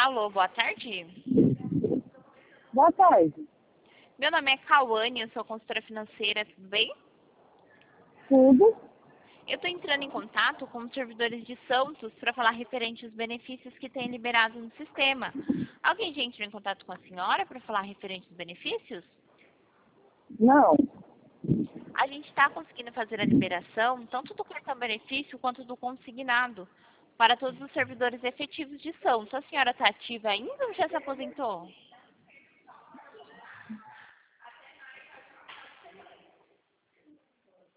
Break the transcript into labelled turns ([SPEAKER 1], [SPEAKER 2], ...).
[SPEAKER 1] Alô, boa tarde.
[SPEAKER 2] Boa tarde.
[SPEAKER 1] Meu nome é Cauane, eu sou consultora financeira, tudo bem?
[SPEAKER 2] Tudo?
[SPEAKER 1] Eu estou entrando em contato com os servidores de Santos para falar referente aos benefícios que têm liberado no sistema. Alguém já entrou em contato com a senhora para falar referente aos benefícios?
[SPEAKER 2] Não.
[SPEAKER 1] A gente está conseguindo fazer a liberação, tanto do cartão benefício quanto do consignado, para todos os servidores efetivos de Santos. A senhora está ativa ainda ou já se aposentou?